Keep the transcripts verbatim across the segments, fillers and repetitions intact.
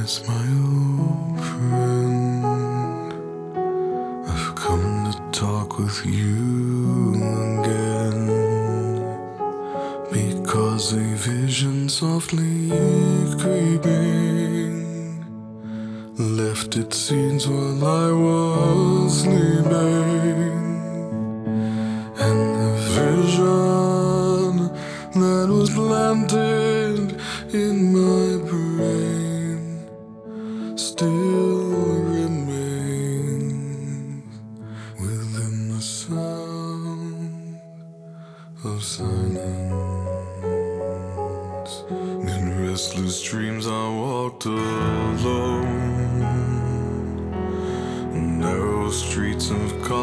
It's my old friend. I've come to talk with you again, because a vision softly creeping left its seeds while I was sleeping. And the vision that was planted in my brain still remains within the sound of silence. In restless dreams I walked alone, narrow streets of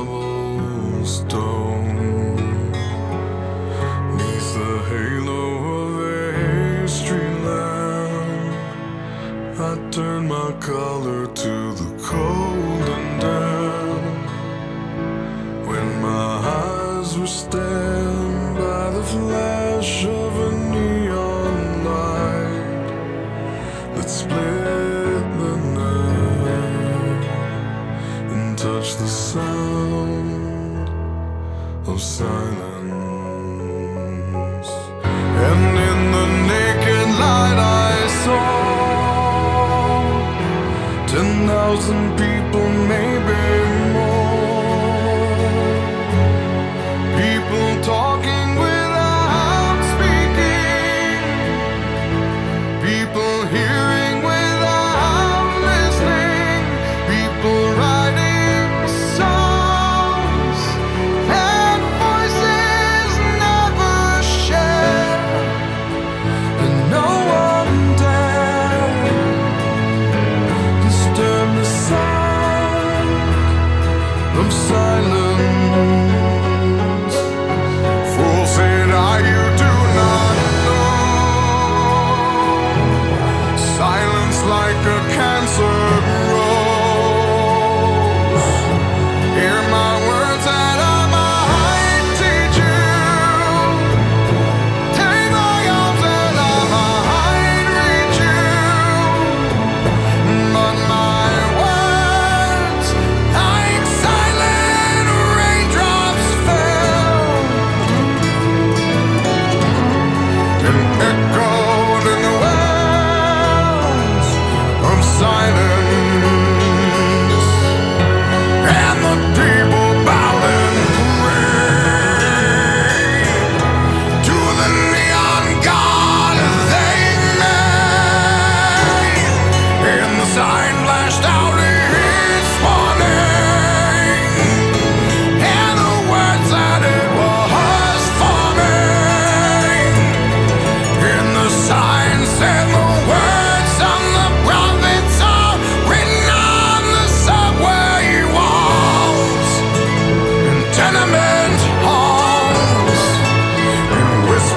cobblestone, neath the halo of a street lamp. I turned my collar to the cold and damp, when my eyes were stabbed by the flash of a neon light that split the night and touched the sound of silence. And in the naked light I saw ten thousand people, maybe more. People talking without speaking, people hearing without listening, people writing songs that voices never share, and no one dared disturb the sound of silence. Fool, said I, you do not know. Silence like a cancer grows. Hear my words that I might teach you. Take my arms that I might reach you. But my words, like silent raindrops, fell and echoed in the wells of silence. And the people bowed and prayed to the neon god they made, and the sign flashed out its warning, and the words that it was forming. And the sign said the words on the prophets are written on the subway walls and tenement halls, and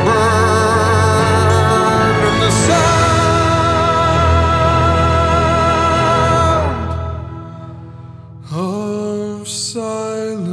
whispered in the sound of silence.